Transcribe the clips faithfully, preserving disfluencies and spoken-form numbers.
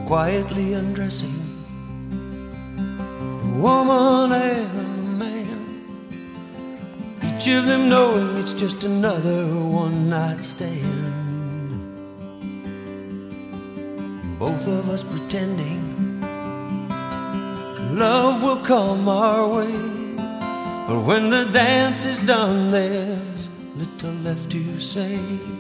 quietly undressing, a woman and a man, each of them knowing it's just another one-night stand. Both of us pretending love will come our way, but when the dance is done, there's little left to say.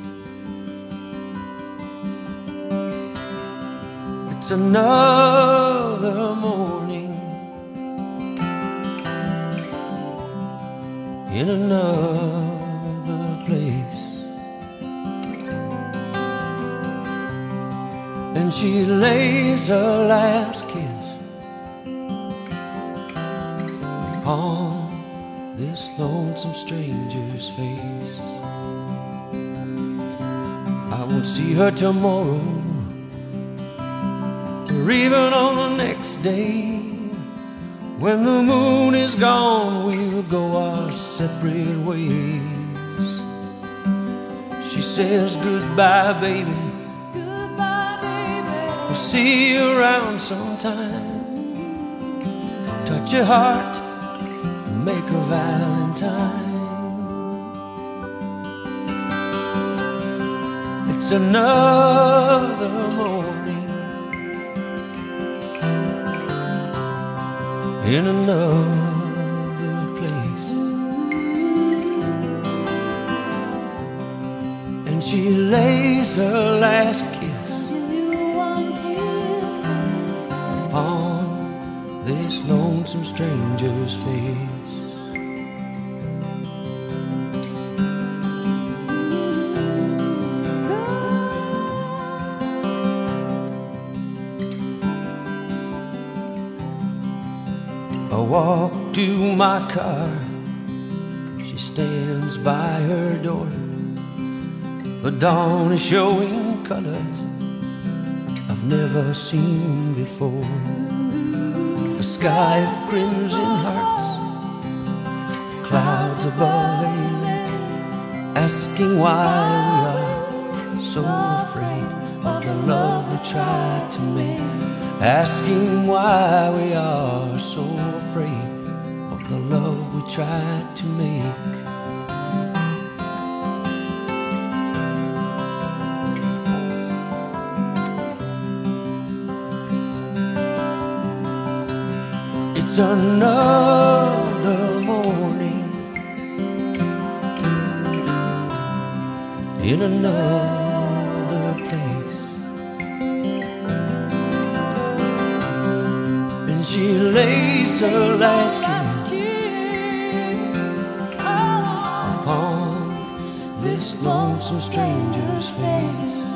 It's another morning in another place, and she lays her last kiss upon this lonesome stranger's face. I won't see her tomorrow, or even on the next day. When the moon is gone, we'll go our separate ways. She says goodbye, baby. Goodbye, baby. We'll see you around sometime. Touch your heart, make her Valentine. It's another morning in another place, and she lays her last kiss upon this lonesome stranger's face. I walk to my car, she stands by her door. The dawn is showing colors I've never seen before. A sky of crimson hearts, clouds above a lake, asking why we are so afraid of the love we tried to make. Asking why we are so afraid of the love we tried to make. It's another morning in another place, and she lays her last kiss upon this lonesome stranger's face.